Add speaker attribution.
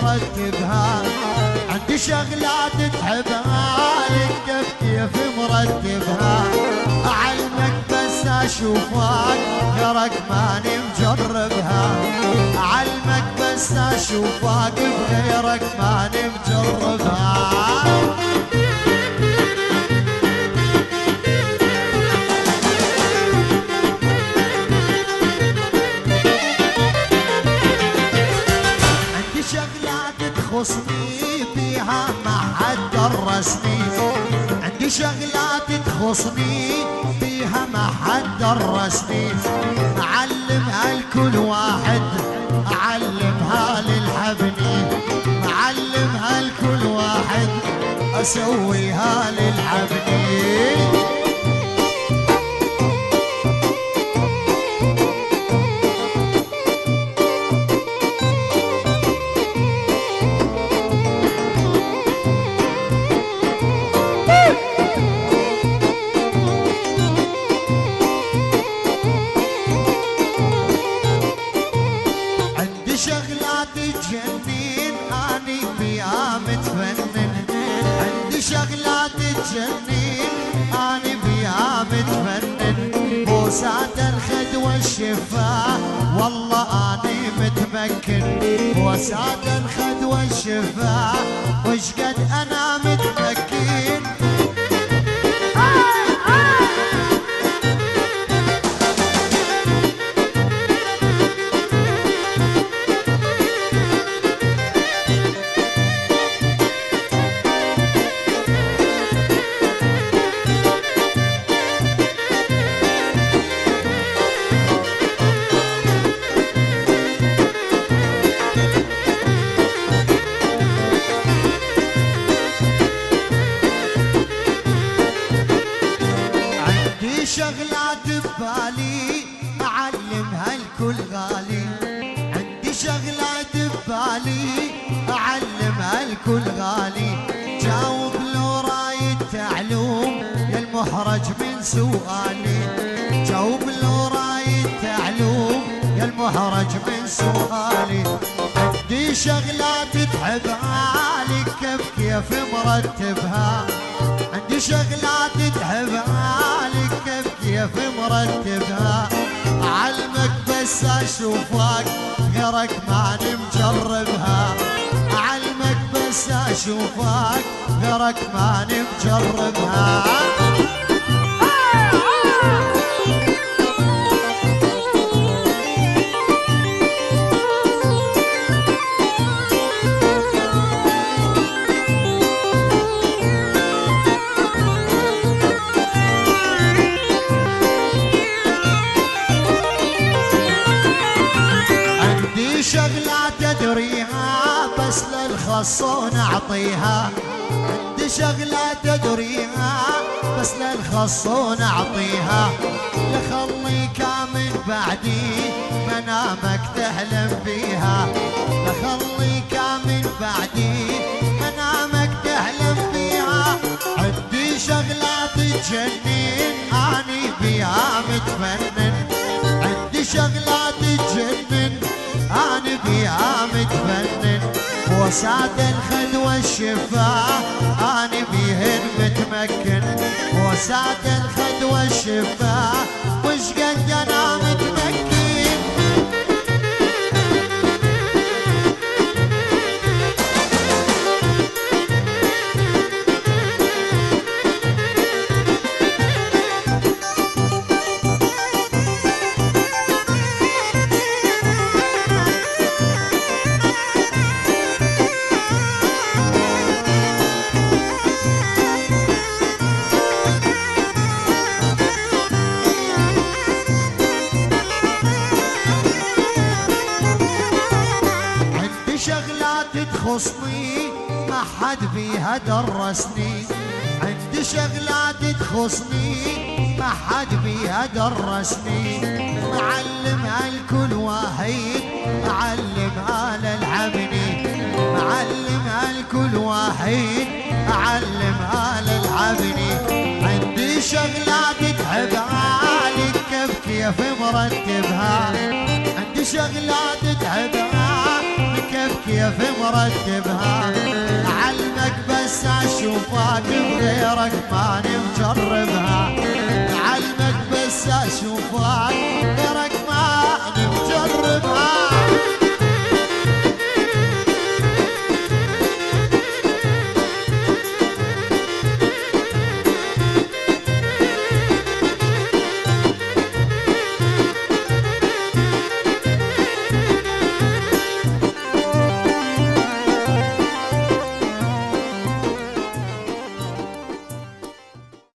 Speaker 1: مرتبها، عندي شغلات تحبها لك كيف مرتبها، أعلمك بس أشوفك غيرك ماني مجربها، أعلمك بس أشوفك بغيرك ماني مجربها. تخصني بيها ما حد درسني، عندي شغلات تخصني بيها ما حد درسني، أعلمها لكل واحد أعلمها للحبني، أعلمها لكل واحد أسويها للحبني. شغلات تجنن اني بيها متفنن، عندي شغلات تجنن اني بيها متفنن، بوسات الخد والشفاه والله اني متمكن، بوسات الخد والشفاه وش قد انا متمكن. شغلات ببالي أعلمها الكل غالي، عندي شغلات ببالي أعلمها الكل غالي، جاوب لو رايد تعلوم يا المحرج من سؤالي، جاوب لو رايد تعلوم يا المحرج من سؤالي، عندي شغلات تحبها لك كيف مرتبها، عندي شغلات تحبها لك كيف مرتبها، أعلمك بس أشوفك غيرك ماني مجربها، أعلمك بس أشوفك غيرك ماني مجربها. شغلات أدريها بس للخصون أعطيها، عندي شغلات أدريها بس للخصون أعطيها، لخليك من بعدي منامك تحلم بيها، لخليك من بعدي منامك تحلم بيها، عندي شغلات تجنن أني بيها متفنن، عندي شغلات تجنن أنا بيها متفنن، بوسات الخد والشفاه أنا بيهن متمكن، بوسات الخد والشفاه وش قد أنا متمكن. تخصني ما حد بيها درسني، عندي شغلات تخصني ما حد بيها درسني، معلمها لكل واحد أعلمها للعبني، معلمها لكل واحد أعلمها للعبني، عندي شغلات تحبها لك كيف مرتبها، عندي شغلات تحبها لك كيف مرتبها، علمك بس اشوفك بغيرك ماني مجربها، علمك بس اشوفك غيرك